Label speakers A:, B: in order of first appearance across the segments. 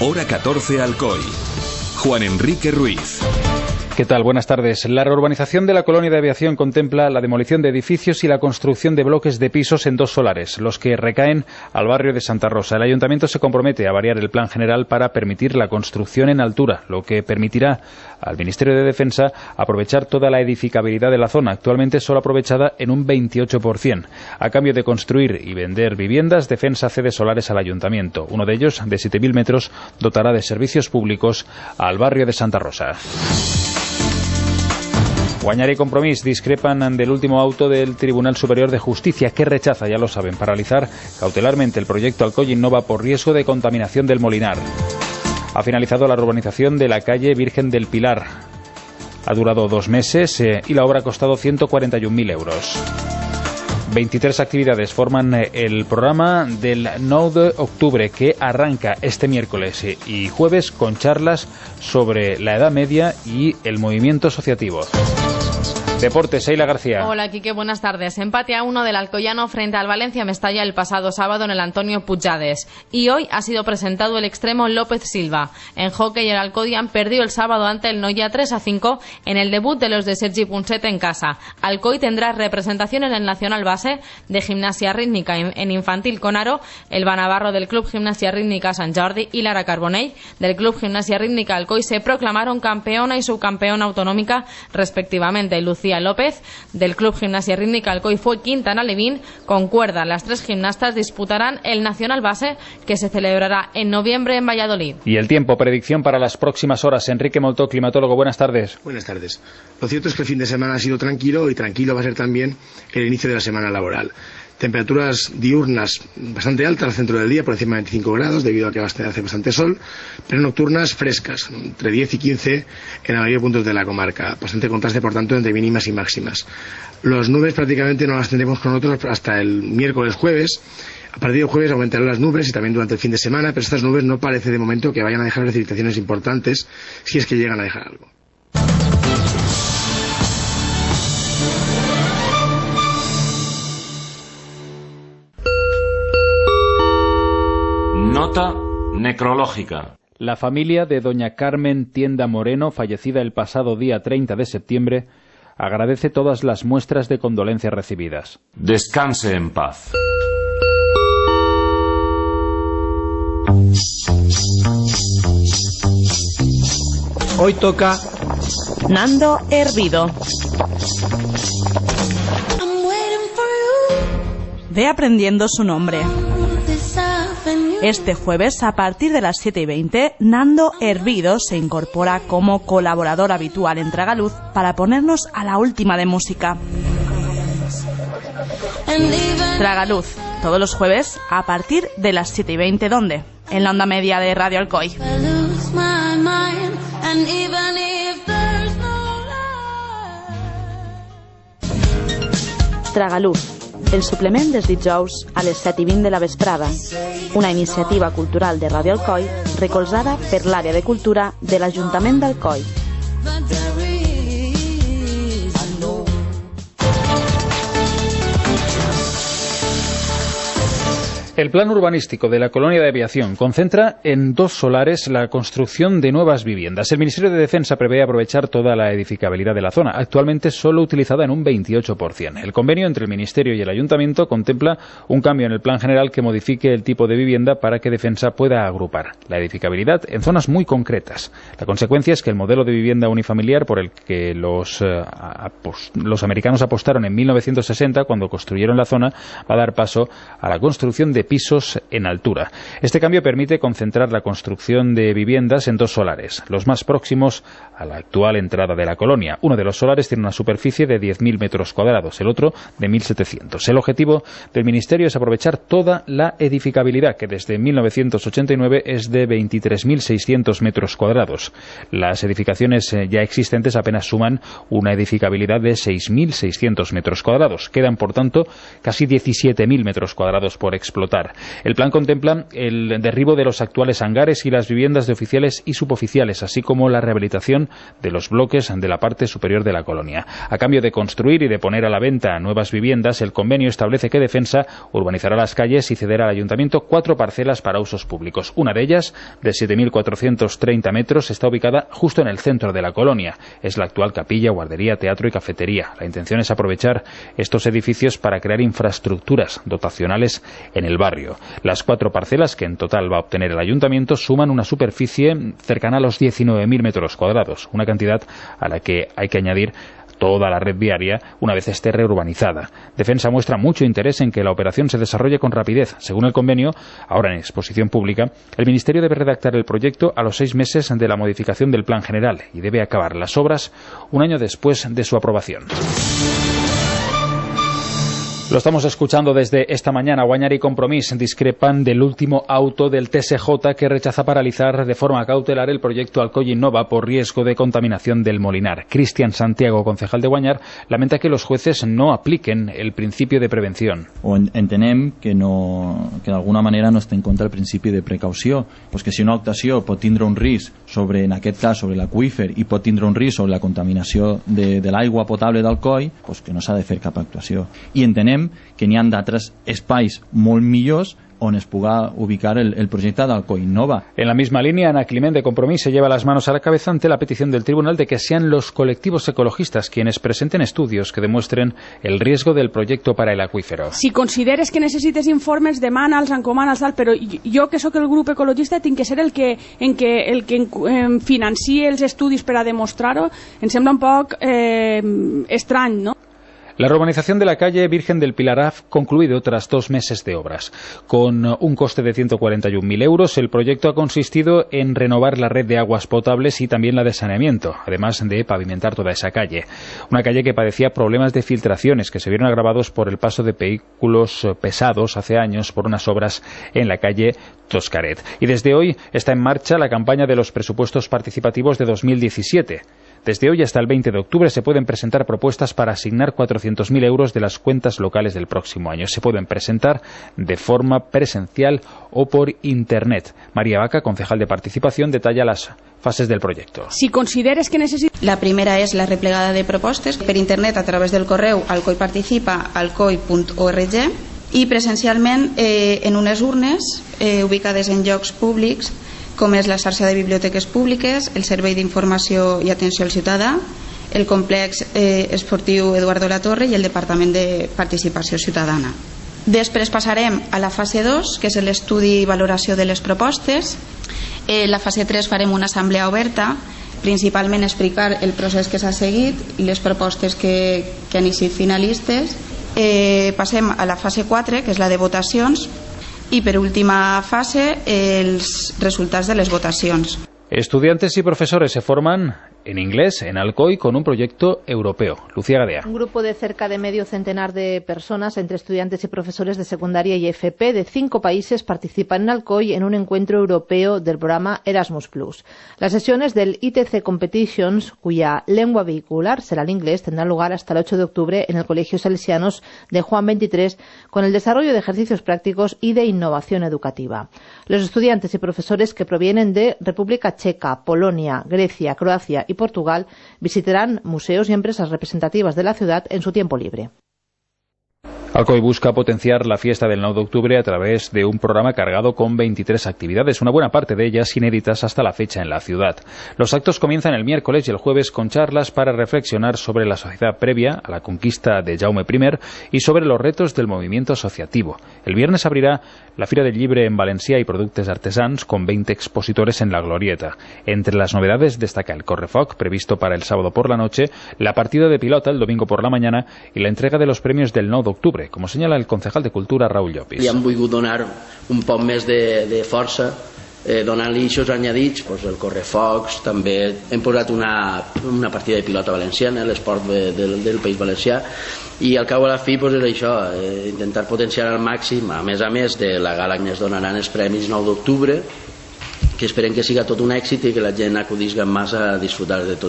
A: Hora 14 Alcoy. Juan Enrique Ruiz.
B: ¿Qué tal? Buenas tardes. La reurbanización de la colonia de aviación contempla la demolición de edificios y la construcción de bloques de pisos en 2 solares, los que recaen al barrio de Santa Rosa. El ayuntamiento se compromete a variar el plan general para permitir la construcción en altura, lo que permitirá al Ministerio de Defensa aprovechar toda la edificabilidad de la zona, actualmente solo aprovechada en un 28%. A cambio de construir y vender viviendas, Defensa cede solares al ayuntamiento. Uno de ellos, de 7.000 metros, dotará de servicios públicos al barrio de Santa Rosa. Guañar y Compromís discrepan del último auto del Tribunal Superior de Justicia, que rechaza, ya lo saben, paralizar cautelarmente el proyecto Alcoy Innova por riesgo de contaminación del Molinar. Ha finalizado la urbanización de la calle Virgen del Pilar. Ha durado 2 meses y la obra ha costado 141.000 euros. 23 actividades forman el programa del 9 de octubre, que arranca este miércoles y jueves con charlas sobre la Edad Media y el movimiento asociativo. Deportes, Sheila García.
C: Hola, Quique, buenas tardes. Empate a 1 del Alcoyano frente al Valencia Mestalla el pasado sábado en el Antonio Puigdades. Y hoy ha sido presentado el extremo López Silva. En hockey, el Alcodian perdió el sábado ante el Noia 3-5 en el debut de los de Sergi Punset en casa. Alcoy tendrá representación en el Nacional Base de Gimnasia Rítmica en infantil con aro, Elba Navarro del Club Gimnasia Rítmica Sant Jordi y Lara Carbonell del Club Gimnasia Rítmica Alcoy se proclamaron campeona y subcampeona autonómica respectivamente. Lucía López del Club Gimnasia Rítmica Alcoy fue quinta en alevín con cuerda. Las 3 gimnastas disputarán el Nacional Base, que se celebrará en noviembre en Valladolid.
B: Y el tiempo, predicción para las próximas horas. Enrique Moltó, climatólogo, buenas tardes.
D: Buenas tardes. Lo cierto es que el fin de semana ha sido tranquilo, y tranquilo va a ser también el inicio de la semana laboral. Temperaturas diurnas bastante altas al centro del día, por encima de 25 grados, debido a que hace bastante sol, pero nocturnas frescas, entre 10 y 15 en la mayoría de puntos de la comarca. Bastante contraste, por tanto, entre mínimas y máximas. Las nubes prácticamente no las tendremos con nosotros hasta el miércoles, jueves. A partir del jueves aumentarán las nubes y también durante el fin de semana, pero estas nubes no parece de momento que vayan a dejar precipitaciones importantes, si es que llegan a dejar algo.
E: Nota necrológica.
B: La familia de doña Carmen Tienda Moreno, fallecida el pasado día 30 de septiembre, agradece todas las muestras de condolencia recibidas.
E: Descanse en paz.
F: Hoy toca
G: Nando Hervido. Ve aprendiendo su nombre. Este jueves, a partir de las 7:20, Nando Hervido se incorpora como colaborador habitual en Tragaluz para ponernos a la última de música. Tragaluz, todos los jueves, a partir de las 7:20, ¿dónde? En la onda media de Radio Alcoy. Tragaluz, el suplement dels dijous a les 7:20 de la vesprada, una iniciativa cultural de Radio Alcoy recolzada per l'àrea de cultura de l'Ajuntament d'Alcoy.
B: El plan urbanístico de la colonia de aviación concentra en 2 solares la construcción de nuevas viviendas. El Ministerio de Defensa prevé aprovechar toda la edificabilidad de la zona, actualmente solo utilizada en un 28%. El convenio entre el Ministerio y el Ayuntamiento contempla un cambio en el plan general que modifique el tipo de vivienda para que Defensa pueda agrupar la edificabilidad en zonas muy concretas. La consecuencia es que el modelo de vivienda unifamiliar por el que los americanos apostaron en 1960, cuando construyeron la zona, va a dar paso a la construcción de pisos en altura. Este cambio permite concentrar la construcción de viviendas en 2 solares, los más próximos a la actual entrada de la colonia. Uno de los solares tiene una superficie de 10.000 metros cuadrados, el otro de 1.700. El objetivo del Ministerio es aprovechar toda la edificabilidad, que desde 1989 es de 23.600 metros cuadrados. Las edificaciones ya existentes apenas suman una edificabilidad de 6.600 metros cuadrados. Quedan, por tanto, casi 17.000 metros cuadrados por explotar. explotar. El plan contempla el derribo de los actuales hangares y las viviendas de oficiales y suboficiales, así como la rehabilitación de los bloques de la parte superior de la colonia. A cambio de construir y de poner a la venta nuevas viviendas, el convenio establece que Defensa urbanizará las calles y cederá al ayuntamiento 4 parcelas para usos públicos. Una de ellas, de 7.430 metros, está ubicada justo en el centro de la colonia. Es la actual capilla, guardería, teatro y cafetería. La intención es aprovechar estos edificios para crear infraestructuras dotacionales en el barrio. Las 4 parcelas que en total va a obtener el ayuntamiento suman una superficie cercana a los 19.000 metros cuadrados, una cantidad a la que hay que añadir toda la red viaria una vez esté reurbanizada. Defensa muestra mucho interés en que la operación se desarrolle con rapidez. Según el convenio, ahora en exposición pública, el Ministerio debe redactar el proyecto a los 6 meses de la modificación del Plan General y debe acabar las obras un año después de su aprobación. Lo estamos escuchando desde esta mañana. Guanyar y Compromís discrepan del último auto del TSJ que rechaza paralizar de forma cautelar el proyecto Alcoy Innova por riesgo de contaminación del Molinar. Cristian Santiago, concejal de Guanyar, lamenta que los jueces no apliquen el principio de prevención.
H: Entenem que d'alguna manera no està en contra del principi de precaució, pues que si una actuació pot tindre un risc sobre, en aquest cas, sobre l'aqüífer i pot tindre un risc sobre la contaminació de l'aigua potable d'Alcoi, pues que no s'ha de fer cap actuació. I entenem que n'hi ha d'altres espais molt millors on es puga ubicar el proyecto de Alcoy Innova.
B: En la misma línea, Ana Climent de Compromís se lleva las manos a la cabeza ante la petición del tribunal de que sean los colectivos ecologistas quienes presenten estudios que demuestren el riesgo del proyecto para el acuífero.
I: Si consideres que necessites informes, demana'ls, encomana'ls, però jo que sóc el grup ecologista tinc que ser el que financie els estudis per a demostrar-ho. Em sembla un poc estrany, no?
B: La urbanización de la calle Virgen del Pilar ha concluido tras 2 meses de obras. Con un coste de 141.000 euros, el proyecto ha consistido en renovar la red de aguas potables y también la de saneamiento, además de pavimentar toda esa calle. Una calle que padecía problemas de filtraciones que se vieron agravados por el paso de vehículos pesados hace años por unas obras en la calle Toscaret. Y desde hoy está en marcha la campaña de los presupuestos participativos de 2017. Desde hoy hasta el 20 de octubre se pueden presentar propuestas para asignar 400.000 euros de las cuentas locales del próximo año. Se pueden presentar de forma presencial o por Internet. María Vaca, concejal de participación, detalla las fases del proyecto.
I: Si consideres que necessites...
J: La primera és la replegada de propostes per Internet a través del correu alcoiparticipa@alcoi.org i presencialment en unes urnes ubicades en llocs públics com és la xarxa de biblioteques públiques, el Servei d'Informació i Atenció al Ciutadà, el complex esportiu Eduardo Latorre i el Departament de Participació Ciutadana. Després passarem a la fase 2, que és l'estudi i valoració de les propostes. La fase 3 farem una assemblea oberta, principalment explicar el procés que s'ha seguit i les propostes que han eixit finalistes. Passem a la fase 4, que és la de votacions, y por última fase els resultats de les votacions.
B: Estudiantes y profesores se forman en inglés en Alcoy con un proyecto europeo. Lucía Gadea.
K: Un grupo de cerca de medio centenar de personas, entre estudiantes y profesores de secundaria y FP de 5 países, participan en Alcoy en un encuentro europeo del programa Erasmus+. Las sesiones del ITC Competitions, cuya lengua vehicular será el inglés, tendrán lugar hasta el 8 de octubre en el Colegio Salesianos de Juan 23, con el desarrollo de ejercicios prácticos y de innovación educativa. Los estudiantes y profesores que provienen de República Checa, Polonia, Grecia, Croacia y Portugal visitarán museos y empresas representativas de la ciudad en su tiempo libre.
B: Alcoy busca potenciar la fiesta del 9 de octubre a través de un programa cargado con 23 actividades, una buena parte de ellas inéditas hasta la fecha en la ciudad. Los actos comienzan el miércoles y el jueves con charlas para reflexionar sobre la sociedad previa a la conquista de Jaume I y sobre los retos del movimiento asociativo. El viernes abrirá la Fira del Llibre en Valencià y Productes Artesans con 20 expositores en la Glorieta. Entre las novedades destaca el correfoc previsto para el sábado por la noche, la partida de pilota el domingo por la mañana y la entrega de los premios del 9 de octubre, como señala el concejal de Cultura Raúl Llopis.
L: Li hem volgut donar un poc més de força, donant-li aquests añadits, el correfocs, també hem posat una partida de pilota valenciana, l'esport del País Valencià, i al cabo a la fi és això, intentar potenciar al màxim, a més de la gala que ens donaran els premis 9 d'octubre, que esperem que siga tot un èxit i que la gent acudisca más a disfrutar de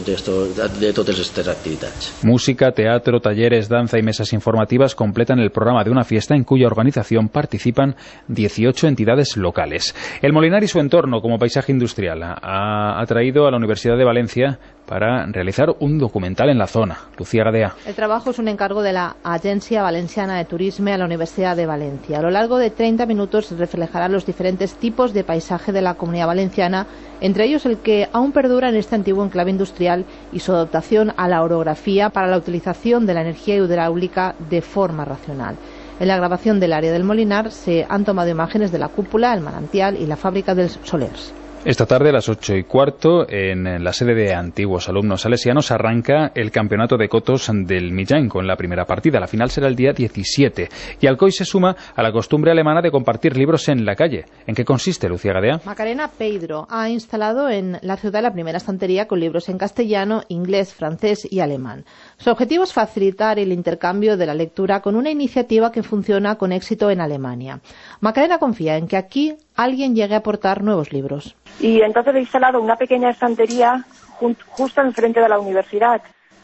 L: totes aquestes activitats.
B: Música, teatro, talleres, danza y mesas informativas completan el programa de una fiesta en cuya organización participan 18 entidades locales. El Molinar y su entorno como paisaje industrial ha atraído a la Universidad de Valencia para realizar un documental en la zona. Lucía Gadea.
K: El trabajo es un encargo de la Agencia Valenciana de Turisme a la Universidad de Valencia. A lo largo de 30 minutos se reflejarán los diferentes tipos de paisaje de la Comunidad Valenciana, entre ellos el que aún perdura en este antiguo enclave industrial y su adaptación a la orografía para la utilización de la energía hidráulica de forma racional. En la grabación del área del Molinar se han tomado imágenes de la cúpula, el manantial y la fábrica del Solers.
B: Esta tarde a las 8:15 en la sede de antiguos alumnos salesianos arranca el campeonato de cotos del Millán con la primera partida. La final será el día 17 y Alcoy se suma a la costumbre alemana de compartir libros en la calle. ¿En qué consiste, Lucía Gadea?
K: Macarena Pedro ha instalado en la ciudad la primera estantería con libros en castellano, inglés, francés y alemán. Su objetivo es facilitar el intercambio de la lectura con una iniciativa que funciona con éxito en Alemania. Macarena confía en que aquí alguien llegue a aportar nuevos libros.
M: Y entonces he instalado una pequeña estantería justo enfrente de la universidad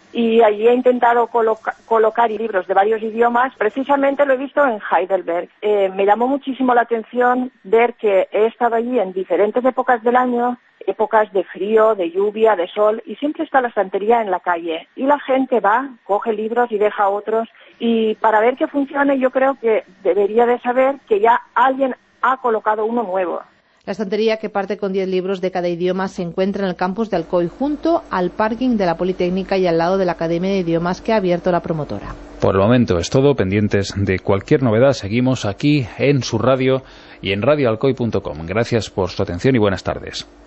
M: y allí he intentado colocar libros de varios idiomas. Precisamente lo he visto en Heidelberg. Me llamó muchísimo la atención ver que he estado allí en diferentes épocas del año, épocas de frío, de lluvia, de sol, y siempre está la estantería en la calle. Y la gente va, coge libros y deja otros. Y para ver que funcione yo creo que debería de saber que ya alguien ha colocado uno nuevo.
K: La estantería, que parte con 10 libros de cada idioma, se encuentra en el campus de Alcoy, junto al parking de la Politécnica y al lado de la Academia de Idiomas que ha abierto la promotora.
B: Por el momento es todo. Pendientes de cualquier novedad, seguimos aquí en su radio y en radioalcoy.com. Gracias por su atención y buenas tardes.